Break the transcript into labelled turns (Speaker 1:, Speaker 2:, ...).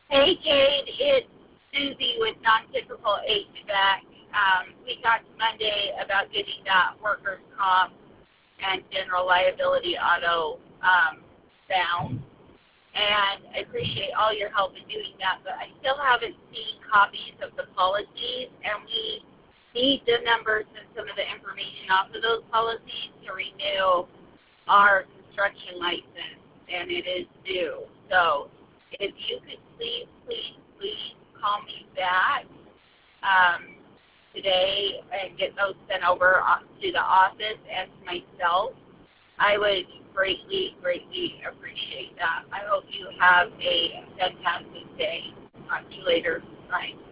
Speaker 1: Hey, Jade, it's Susie with Non-Typical HVAC. We talked Monday about getting that workers' comp and general liability auto down, and I appreciate all your help in doing that, but I still haven't seen copies of the policies, and we need the numbers and some of the information off of those policies to renew our construction license, and it is due. So if you could please call me back today and get those sent over to the office and to myself, I would greatly appreciate that. I hope you have a fantastic day. Talk to you later. Bye.